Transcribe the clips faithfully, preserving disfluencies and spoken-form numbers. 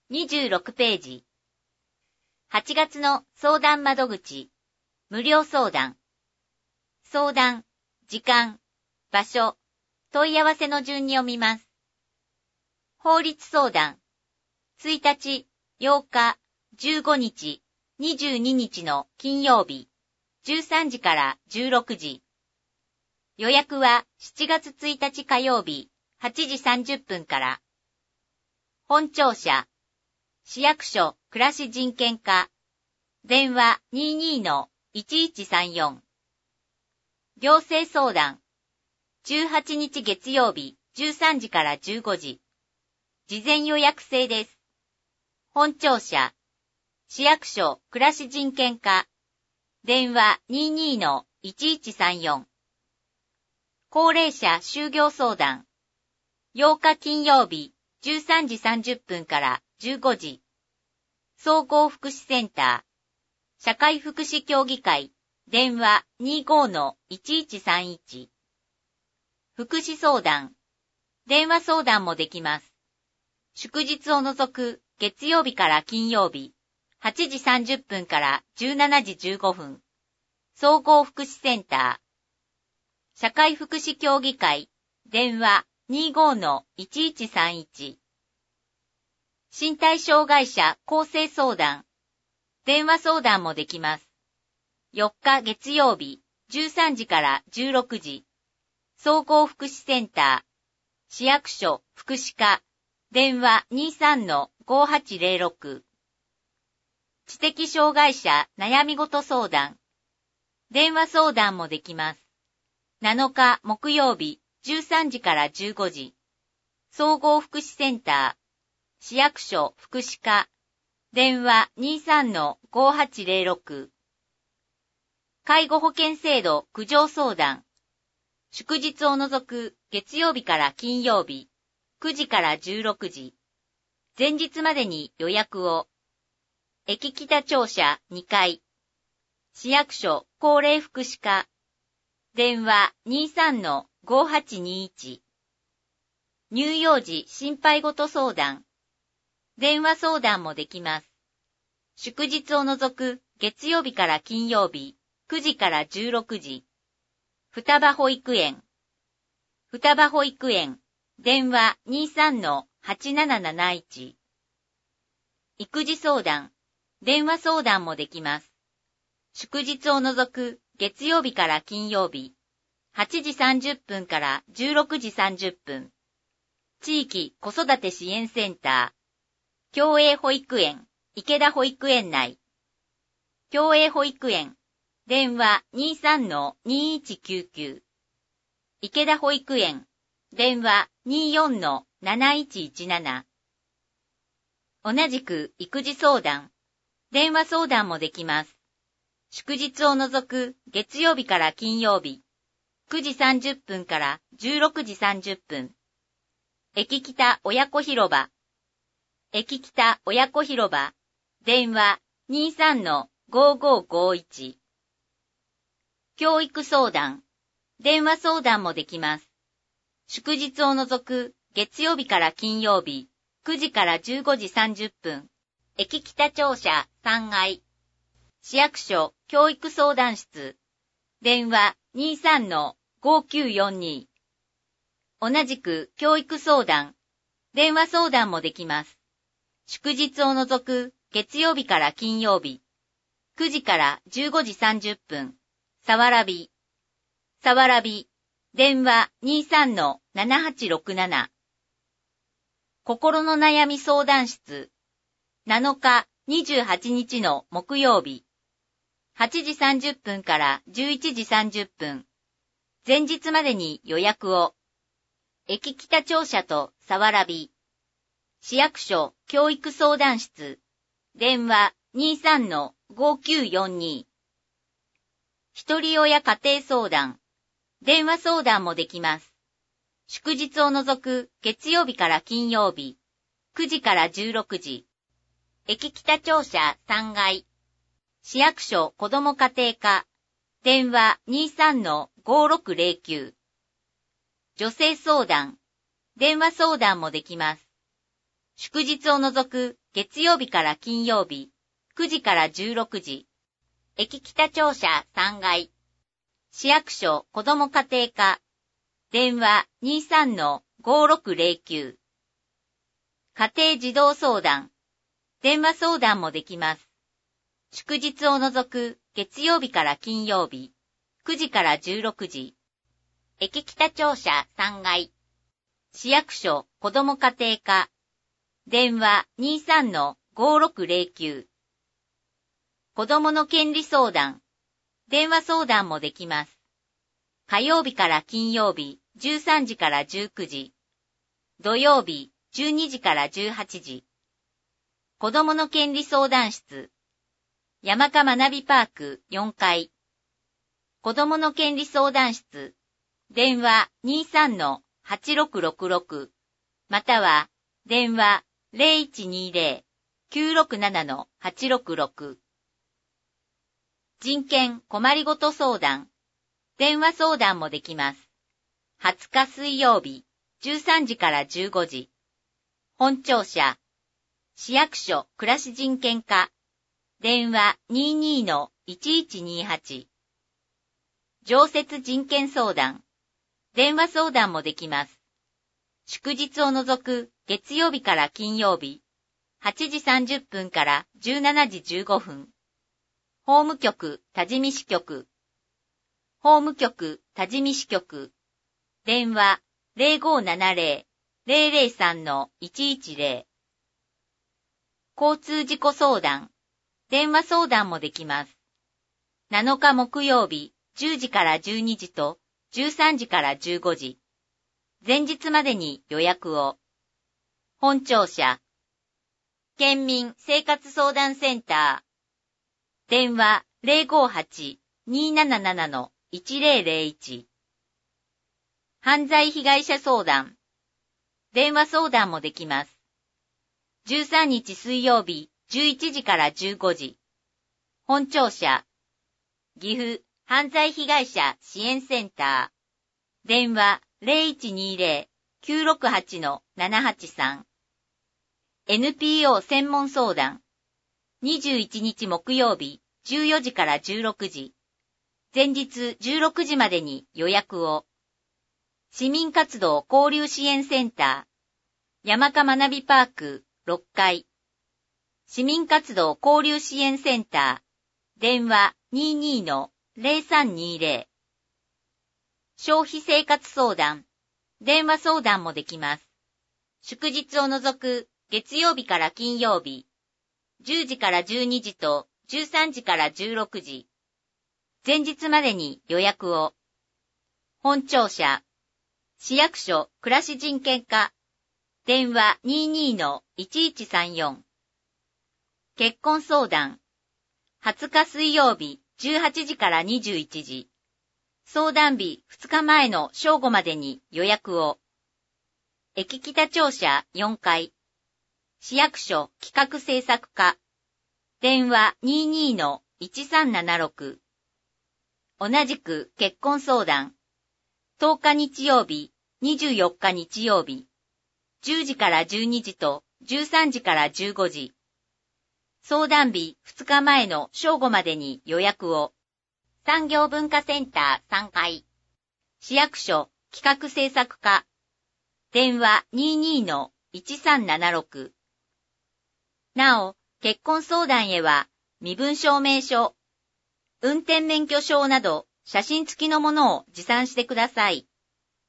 にじゅうろくページ。はちがつの相談窓口。無料相談。相談、時間、場所、問い合わせの順に読みます。法律相談。ついたち、ようか、じゅうごにち、にじゅうににちの金曜日、じゅうさんじからじゅうろくじ。予約はしちがつついたち火曜日、はちじさんじゅっぷんから。本庁舎。市役所暮らし人権課。電話 にじゅうにのいちいちさんよん。行政相談。じゅうはちにち月曜日、じゅうさんじからじゅうごじ。事前予約制です。本庁舎。市役所暮らし人権課。電話 にじゅうにのいちいちさんよん。高齢者就業相談。ようか金曜日、じゅうさんじさんじゅっぷんからじゅうごじ。総合福祉センター。社会福祉協議会。電話 にじゅうごのいちいちさんいち。福祉相談。電話相談もできます。祝日を除く月曜日から金曜日、はちじさんじゅっぷんからじゅうしちじじゅうごふん。総合福祉センター。社会福祉協議会。電話 にじゅうごのいちいちさんいち。身体障害者更生相談。電話相談もできます。よっか月曜日、じゅうさんじからじゅうろくじ。総合福祉センター。市役所福祉課。電話 にじゅうさんのごはちぜろろく。知的障害者悩み事相談。電話相談もできます。なのか木曜日、じゅうさんじからじゅうごじ。総合福祉センター。市役所福祉課。電話 にじゅうさんのごはちぜろろく。介護保険制度苦情相談。祝日を除く月曜日から金曜日、くじからじゅうろくじ。前日までに予約を。駅北庁舎にかい。市役所高齢福祉課。電話 にじゅうさんのごはちにいち。乳幼児心配事相談。電話相談もできます。祝日を除く月曜日から金曜日、くじからじゅうろくじ。双葉保育園。双葉保育園。電話 にじゅうさんのはちなななないち。育児相談。電話相談もできます。祝日を除く月曜日から金曜日、はちじさんじゅっぷんからじゅうろくじさんじゅっぷん。地域子育て支援センター。共栄保育園、池田保育園内。共栄保育園。電話 にじゅうさんのにいちきゅうきゅう。池田保育園。電話 にじゅうよんのなないちいちなな。同じく育児相談。電話相談もできます。祝日を除く月曜日から金曜日、くじさんじゅっぷんからじゅうろくじさんじゅっぷん。駅北親子広場。駅北親子広場。電話 にじゅうさんのごごごいち。教育相談。電話相談もできます。祝日を除く月曜日から金曜日、くじからじゅうごじさんじゅっぷん。駅北庁舎さんがい。市役所教育相談室。電話 にじゅうさんのごきゅうよんに。同じく教育相談。電話相談もできます。祝日を除く月曜日から金曜日。くじからじゅうごじさんじゅっぷん。さわらび。さわらび。電話 にじゅうさんのななはちろくなな。心の悩み相談室。なのかにじゅうはちにちの木曜日。はちじさんじゅっぷんからじゅういちじさんじゅっぷん。前日までに予約を。駅北庁舎とさわらび。市役所教育相談室。電話 にじゅうさんのごきゅうよんに。一人親家庭相談。電話相談もできます。祝日を除く月曜日から金曜日。くじからじゅうろくじ。駅北庁舎さんがい。市役所子ども家庭課。電話 にじゅうさんのごろくぜろきゅう。女性相談。電話相談もできます。祝日を除く月曜日から金曜日、くじからじゅうろくじ。駅北庁舎さんがい。市役所子ども家庭課。電話 にじゅうさんのごろくぜろきゅう。家庭児童相談。電話相談もできます。祝日を除く月曜日から金曜日、くじからじゅうろくじ。駅北庁舎さんがい。市役所子ども家庭課。電話 にじゅうさんのごろくぜろきゅう。子どもの権利相談。電話相談もできます。火曜日から金曜日、じゅうさんじからじゅうくじ。土曜日、じゅうにじからじゅうはちじ。子どもの権利相談室。山科学びパークよんかい。子どもの権利相談室。電話 にじゅうさんのはちろくろくろく。または、電話 ゼロいちにゼロ きゅうろくななのはちろくろく。人権困りごと相談。電話相談もできます。はつか水曜日、じゅうさんじからじゅうごじ。本庁舎。市役所暮らし人権課。電話 にじゅうにのいちいちにはち。常設人権相談。電話相談もできます。祝日を除く月曜日から金曜日、はちじさんじゅっぷんからじゅうしちじじゅうごふん。法務局多治見支局。法務局多治見支局。電話 ゼロごななゼロ ゼロゼロさんのいちいちゼロ。交通事故相談。電話相談もできます。なのか木曜日、じゅうじからじゅうにじとじゅうさんじからじゅうごじ。前日までに予約を。本庁舎。県民生活相談センター。電話 ゼロごはち にーななななのいちゼロゼロいち。犯罪被害者相談。電話相談もできます。じゅうさんにち水曜日、じゅういちじからじゅうごじ。本庁舎。岐阜犯罪被害者支援センター。電話 ゼロいちにゼロ きゅうろくはちのななはちさん。エヌピーオー 専門相談。にじゅういちにち木曜日、じゅうよじからじゅうろくじ。前日じゅうろくじまでに予約を。市民活動交流支援センター。山科学びパークろっかい。市民活動交流支援センター。電話 にじゅうにのゼロさんにゼロ。消費生活相談。電話相談もできます。祝日を除く月曜日から金曜日。じゅうじからじゅうにじとじゅうさんじからじゅうろくじ。前日までに予約を。本庁舎。市役所暮らし人権課。電話 にじゅうにのいちいちさんよん。結婚相談。はつか水曜日じゅうはちじからにじゅういちじ。相談日ふつかまえの正午までに予約を。駅北庁舎よんかい。市役所企画政策課。電話 にじゅうにのいちさんななろく。同じく結婚相談。とおか日曜日、にじゅうよっか日曜日。じゅうじからじゅうにじとじゅうさんじからじゅうごじ。相談日ふつかまえの正午までに予約を。産業文化センターさんかい。市役所企画政策課。電話 にじゅうにのいちさんななろく。なお、結婚相談へは、身分証明書、運転免許証など写真付きのものを持参してください。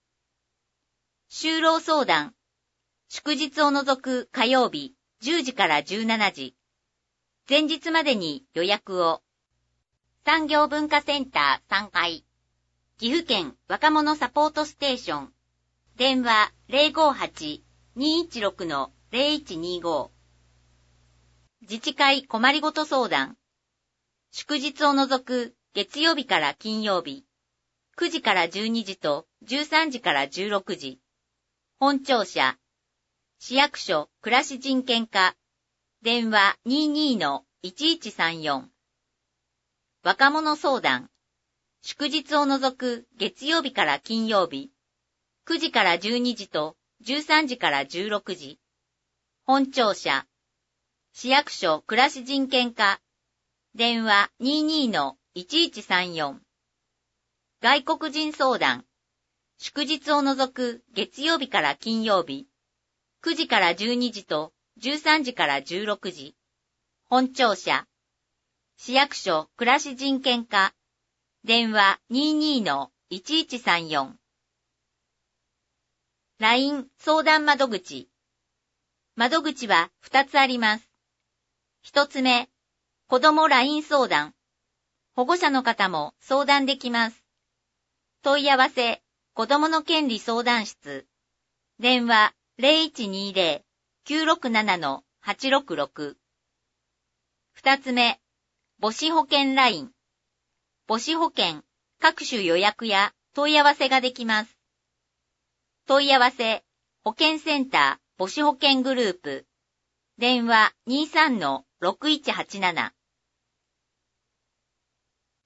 就労相談。祝日を除く火曜日、じゅうじからじゅうしちじ。前日までに予約を。産業文化センターさんかい。岐阜県若者サポートステーション。電話 ゼロごはち にいちろくのゼロいちにご。自治会困りごと相談。祝日を除く月曜日から金曜日。くじからじゅうにじとじゅうさんじからじゅうろくじ。本庁舎。市役所暮らし人権課。電話 にじゅうにのいちいちさんよん。若者相談。祝日を除く月曜日から金曜日。くじからじゅうにじとじゅうさんじからじゅうろくじ。本庁舎。 市役所暮らし人権課、電話 にじゅうにのいちいちさんよん。外国人相談、祝日を除く月曜日から金曜日、くじからじゅうにじとじゅうさんじからじゅうろくじ。本庁舎、市役所暮らし人権課、電話 にじゅうにのいちいちさんよん。ライン 相談窓口。窓口はふたつあります。ひとつめ、子ども ライン 相談。保護者の方も相談できます。問い合わせ、子どもの権利相談室。電話 ゼロいちにゼロ きゅうろくななのはちろくろく。ふたつめ、母子保険 ライン。母子保険、各種予約や問い合わせができます。問い合わせ、保健センター母子保険グループ。電話 にじゅうさんのろくいちはちなな。